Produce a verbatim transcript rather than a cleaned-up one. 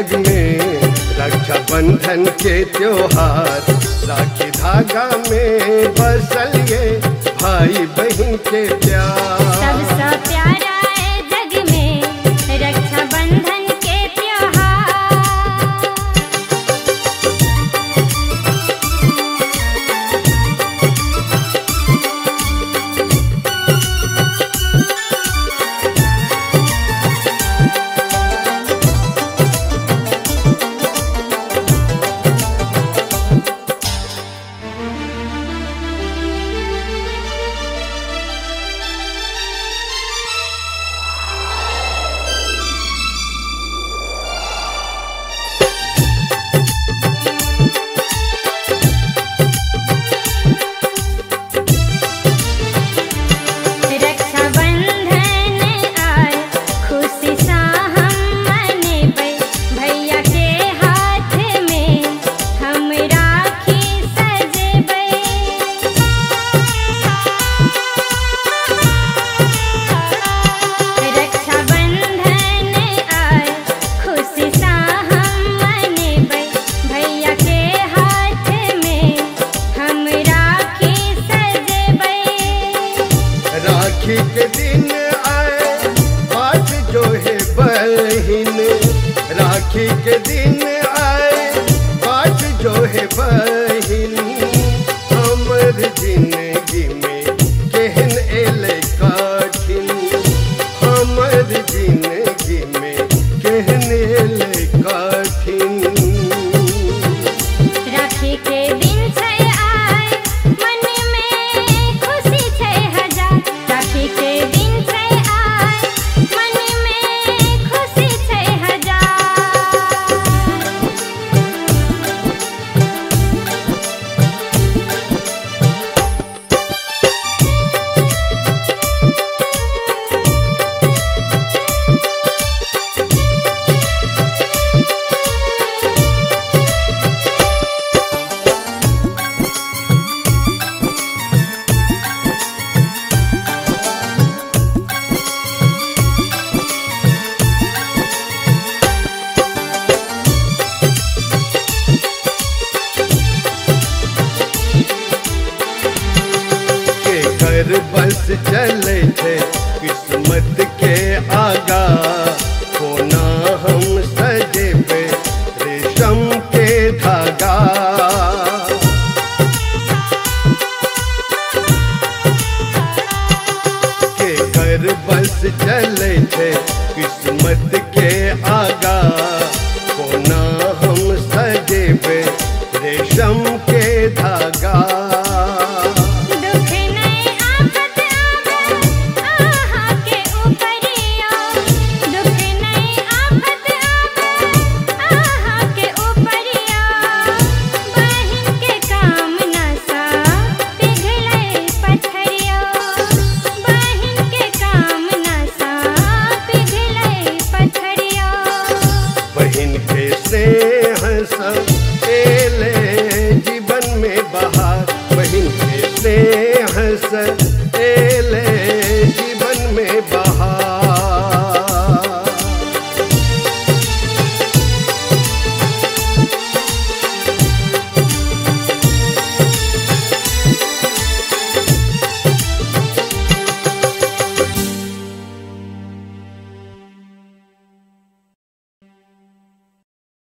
जग में रक्षा बंधन के त्योहार, राखी धागा में बसल ये भाई बहन के प्यार। सबसे प्यारा है जग में रक्षा बंधन के त्योहार। राखी के दिन आए आज जो है बहिन, राखी के दिन आए आज जो है बहिन, हमर जिंदगी में केहन एले कठिन, हमर जिंदगी में केहन एले कठिन। राखी के दिन छै आय मन में खुशी छै हजार, राखी के दिन छै आय मन में खुशी छै हजार। घर बस चले थे किस्मत के आगा, कोना हम सजे पे रेशम के धागा। के घर बस चले थे किस्मत के आगा, कोना हम सजे पे रेशम के धागा। बहिन के स्नेह सब एले जीवन में बहार, बहिन के स्नेह सब